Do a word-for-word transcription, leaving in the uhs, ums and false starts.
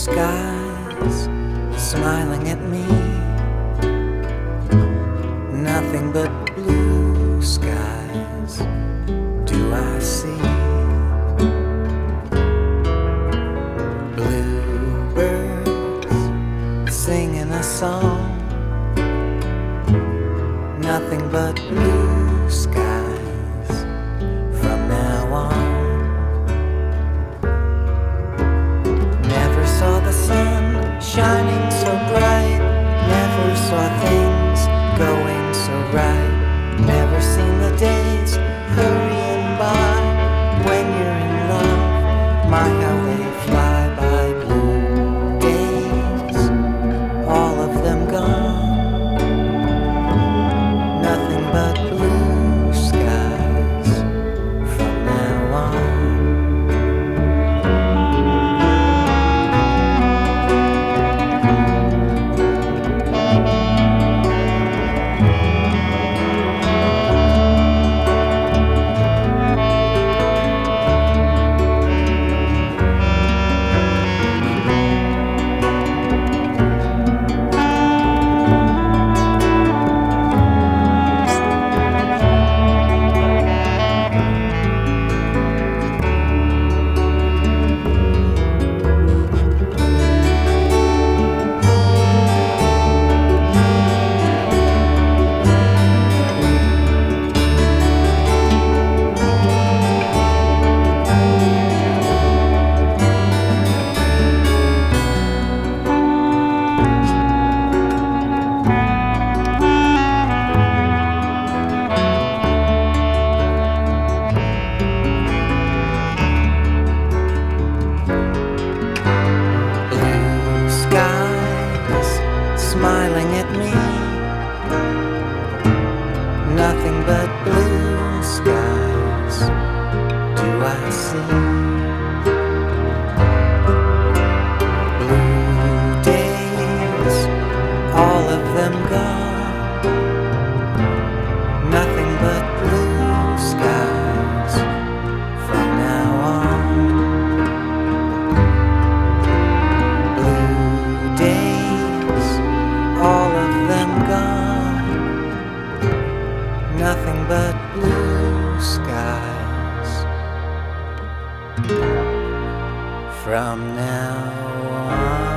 skies smiling at me, nothing but blue skies do I see. Bluebirds singing a song, nothing but blue skies from now on. Never saw the sun shining so bright, never saw things going so right, never seen the days hurrying by when you're in love. My, how they fly by. Blue days, all of them gone, nothing but blue skies from now on. Smiling at me, nothing but blue skies do I see. Blue days, all of them gone, nothing but blue skies from now on. Blue days, all of them gone, nothing but blue skies from now on.